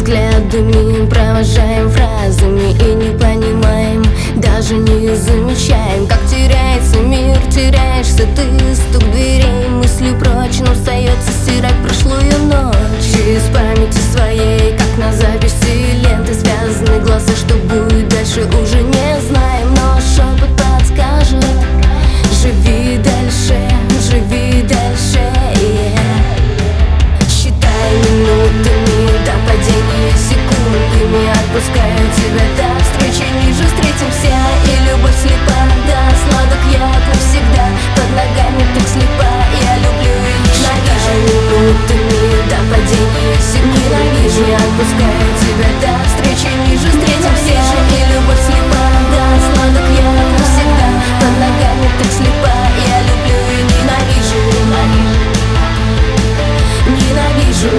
взглядами, провожаем фразами и не понимаем, даже не замечаем, как теряется мир, теряешься ты. Стук дверей, мысли прочно остается стирать прошлую ночь из памяти своей, как на записи ленты связаны глаза. Что будет дальше, уже не знаем, но шепот подскажет: живи дальше, живи дальше, считай минутами до падения, секундами отпускаю тебя до встречи ниже. Встретимся, и любовь слепа, да, сладок яд навсегда. Под ногами так слепа, я люблю и ненавижу. Минутами до падения, секундами ненавижу, я отпускаю тебя до встречи ниже. Встретимся, и любовь слепа, да, сладок яд навсегда. Под ногами так слепа, я люблю и ненавижу. Ненавижу,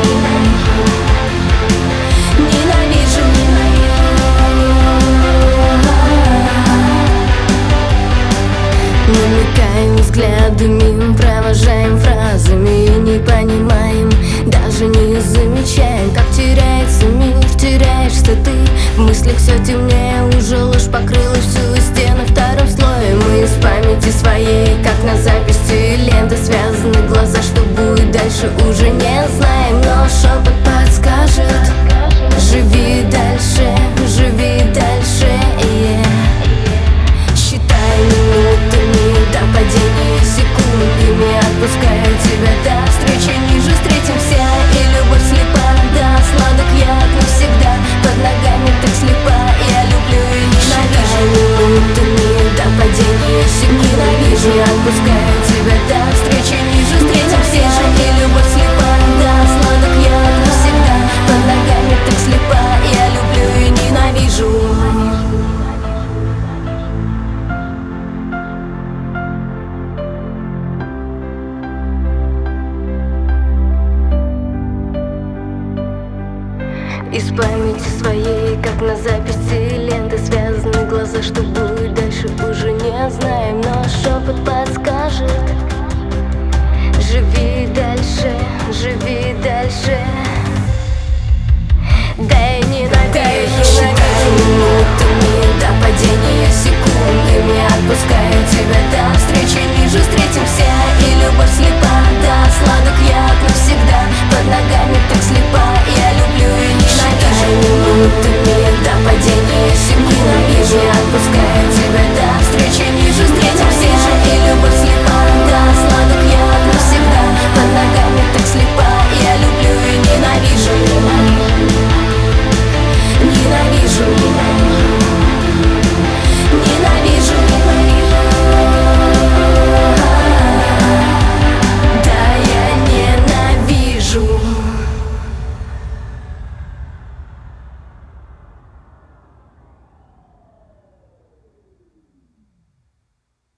ненавижу, намекаем взглядами, провожаем фразами и не понимаем, даже не замечаем, как теряется мир, теряешься ты. В мыслях все темнее, уже ложь покрыла всю стену вторым слоем. Мы из памяти своей, как на записи ленты связаны глаза. Что будет дальше, уже не знаем, но шепот подскажет: живи дальше, живи дальше, считай минутами до падения, секундами отпускаю тебя до встречи ниже. Встретимся, и любовь слепа, да, сладок яд навсегда. Под ногами так слепа, я люблю и ненавижу. Минутами до падения, секундами ненавижу, я отпускаю тебя до встречи ниже. Встретимся, и любовь слепа, да, сладок яд навсегда. Под ногами так слепа, я люблю и ненавижу. Из памяти своей, как на записи ленты связаны глаза. Что будет дальше, уже не знаем, но шепот подскажет: живи дальше, живи дальше. Да я ненавижу, считай минутами до падения, секундами отпускаю тебя до встречи ниже. Встретимся, и любовь слепа, да, сладок яд навсегда. Под ногами так слепа, я люблю и ненавижу. Минутами